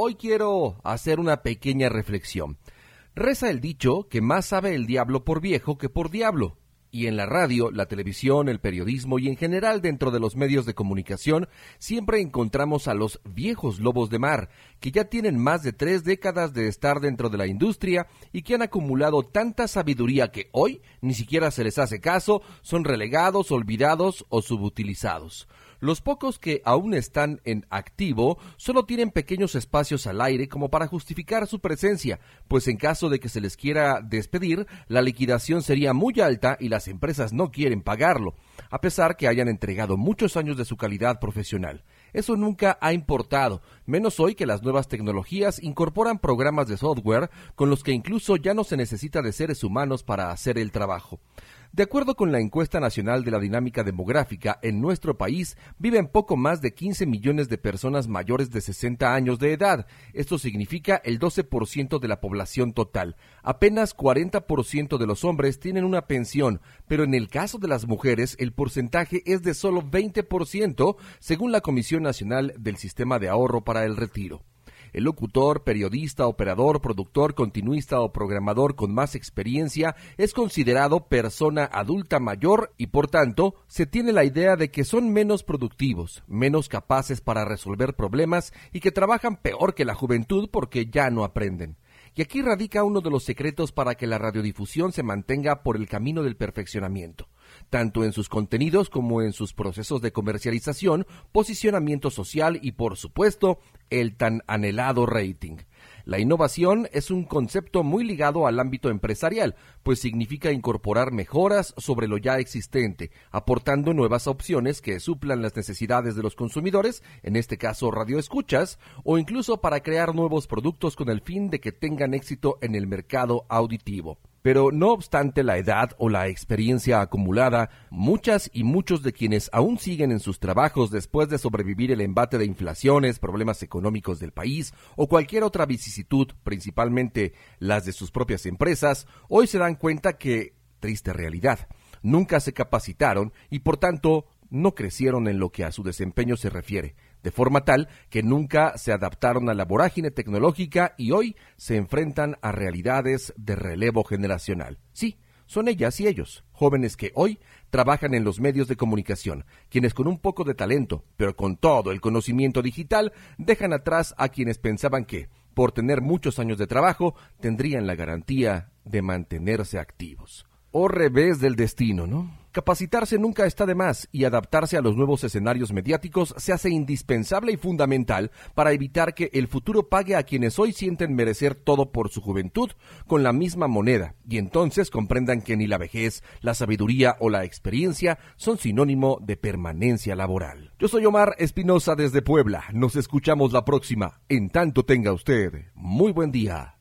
hoy quiero hacer una pequeña reflexión. Reza el dicho que más sabe el diablo por viejo que por diablo. Y en la radio, la televisión, el periodismo y en general dentro de los medios de comunicación siempre encontramos a los viejos lobos de mar, que ya tienen más de 3 décadas de estar dentro de la industria y que han acumulado tanta sabiduría que hoy ni siquiera se les hace caso, son relegados, olvidados o subutilizados. Los pocos que aún están en activo solo tienen pequeños espacios al aire como para justificar su presencia, pues en caso de que se les quiera despedir, la liquidación sería muy alta y las empresas no quieren pagarlo, a pesar que hayan entregado muchos años de su calidad profesional. Eso nunca ha importado, menos hoy que las nuevas tecnologías incorporan programas de software con los que incluso ya no se necesita de seres humanos para hacer el trabajo. De acuerdo con la encuesta nacional de la dinámica demográfica, en nuestro país viven poco más de 15 millones de personas mayores de 60 años de edad. Esto significa el 12% de la población total. Apenas 40% de los hombres tienen una pensión, pero en el caso de las mujeres el porcentaje es de solo 20%, según la Comisión Nacional del Sistema de Ahorro para el Retiro. El locutor, periodista, operador, productor, continuista o programador con más experiencia es considerado persona adulta mayor y, por tanto, se tiene la idea de que son menos productivos, menos capaces para resolver problemas y que trabajan peor que la juventud porque ya no aprenden. Y aquí radica uno de los secretos para que la radiodifusión se mantenga por el camino del perfeccionamiento, tanto en sus contenidos como en sus procesos de comercialización, posicionamiento social y, por supuesto, el tan anhelado rating. La innovación es un concepto muy ligado al ámbito empresarial, pues significa incorporar mejoras sobre lo ya existente, aportando nuevas opciones que suplan las necesidades de los consumidores, en este caso radioescuchas, o incluso para crear nuevos productos con el fin de que tengan éxito en el mercado auditivo. Pero no obstante la edad o la experiencia acumulada, muchas y muchos de quienes aún siguen en sus trabajos después de sobrevivir el embate de inflaciones, problemas económicos del país o cualquier otra vicisitud, principalmente las de sus propias empresas, hoy se dan cuenta que, triste realidad, nunca se capacitaron y por tanto no crecieron en lo que a su desempeño se refiere, de forma tal que nunca se adaptaron a la vorágine tecnológica y hoy se enfrentan a realidades de relevo generacional. Sí, son ellas y ellos, jóvenes que hoy trabajan en los medios de comunicación, quienes con un poco de talento, pero con todo el conocimiento digital, dejan atrás a quienes pensaban que, por tener muchos años de trabajo, tendrían la garantía de mantenerse activos. O revés del destino, ¿no? Capacitarse nunca está de más y adaptarse a los nuevos escenarios mediáticos se hace indispensable y fundamental para evitar que el futuro pague a quienes hoy sienten merecer todo por su juventud con la misma moneda y entonces comprendan que ni la vejez, la sabiduría o la experiencia son sinónimo de permanencia laboral. Yo soy Omar Espinosa desde Puebla. Nos escuchamos la próxima. En tanto tenga usted muy buen día.